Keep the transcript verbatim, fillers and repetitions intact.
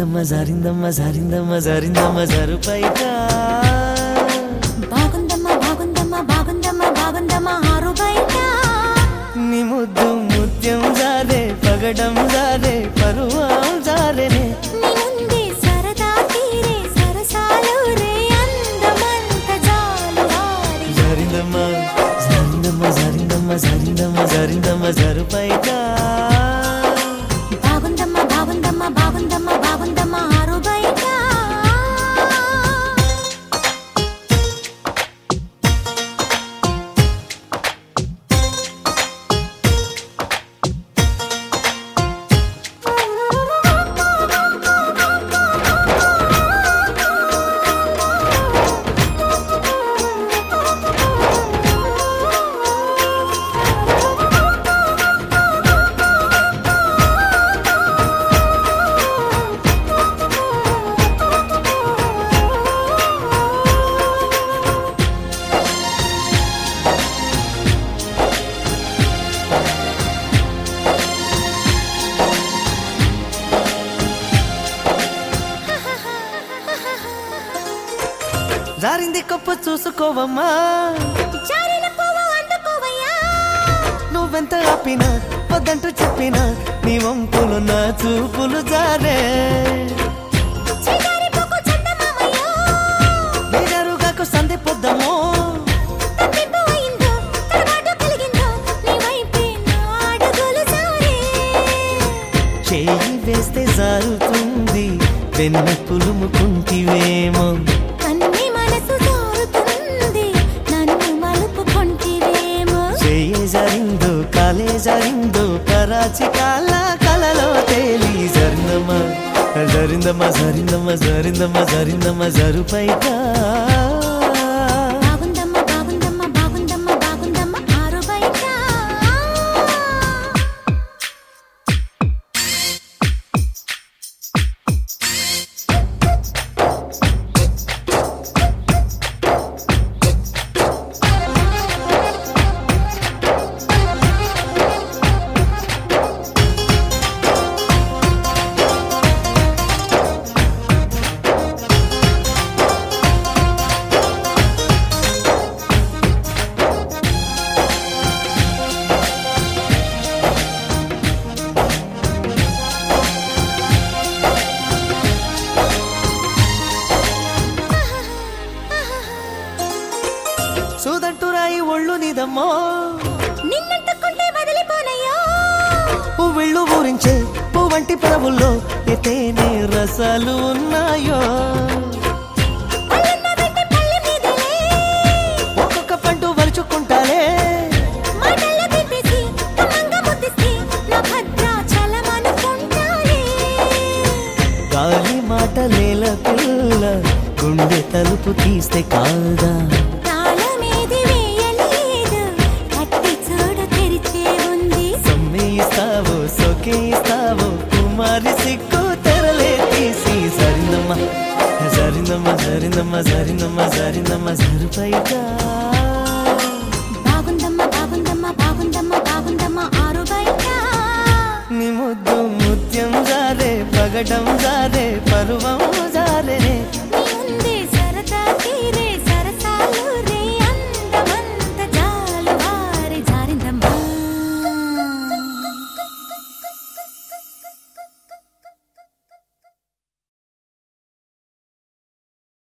జారిందమ్మ జారిందమ్మ జారిందమ్మ జారిందమ్మ జరుపైట బాగుందమ్మ బాగుందమ్మ బాగుందమ్మ బాగుందమ్మ ఆరు బయట నీ ముద్దు ముత్యం జారే పగడం జారే పరువం జారేనే నీ ముందే సరదా తీరే సరసాలు రే అందమంత జాలు హారి జారిందమ్మ జారిందమ్మ జారిందమ్మ జారిందమ్మ జారిందమ్మ జరుపైట బాగుందమ్మ బాగుందమ్మ బాగుందమ్మ బాగుందమ్మ ఆరు బయట జారింది కప్పు చూసుకోవమ్మా జారిన పువ్వు అందుకోవయ్యా నువ్వెంత ఆపినా వద్దంటూ చెప్పినా నీ వంపులు నా చూపులు జారే చిగారి పువ్వు చందమామయ్యో నిజరుగాకు సంధి పొద్దమో తప్పిపు అయిందో తడబాటు కలిగిందో నీ వైపే నా అడుగులు సారే చేయి వేస్తే జారుతుంది వెన్న పులుముకుంటివేమో కన్ని మనసు జారుతుంది నన్ను మలుపుకొంటివేమో చేయి జారిందో కాలే జారిందో కరాచి కాల కలలో తేలి జరిందమ్మ జరిందమ్మ జరిందమ్మ జరిందమ్మ జరిందమ్మ జరుపైట బాగుందమ్మ బాగుందమ్మ బాగుందమ్మ బాగుందమ్మ ఆరు బయట సూదంటూ రాయి ఒళ్ళు నీదమ్మో నిన్నంటుకుంటే వదిలిపోనయ్యో పువ్విళ్ళు ఊరించే పువ్వంటి పెదవుల్లో ఎతేనే రసాలు ఉన్నాయో అల్లన్న వెంట పల్లె మీదలే ఒక్కొక్క పండు వలుచుకుంటాలే మాటల్లో తిప్పేసి కమ్మంగా ముద్దిస్తే నా భద్రాచలమనుకుంటాలే గాలి మాటలేల పిల్ల గుండె తలుపు తీస్తే కాదా తాళమేది వేయలేదు కట్టి చూడు తెరిచే ఉంది సమ్మేయిస్తావో సొకేయిస్తావో కుమారి సిక్కు తెరలే తీసి జరిందమ్మ జరిందమ్మ జరిందమ్మ జరిందమ్మ జరిందమ్మ జరుపైట బాగుందమ్మ బాగుందమ్మ బాగుందమ్మ బాగుందమ్మ ఆరు బయట నీ ముద్దు ముత్యం జారే పగడం జారే పరువం